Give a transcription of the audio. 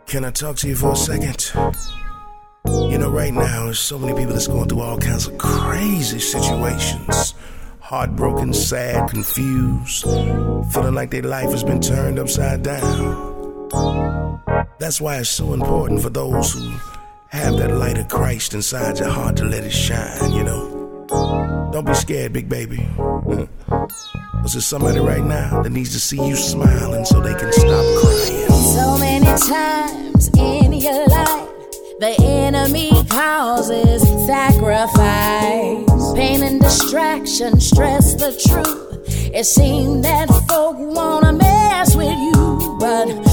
Can I talk to you for a second? You know, right now, there's so many people that's going through all kinds of crazy situations. Heartbroken, sad, confused, feeling like their life has been turned upside down. That's why it's so important for those who have that light of Christ inside your heart to let it shine, you know. Don't be scared, big baby. Cause there's somebody right now that needs to see you smiling so they can stop crying. So many times in your life, the enemy causes sacrifice, pain and distraction, stress the truth. It seems that folk wanna mess with you, but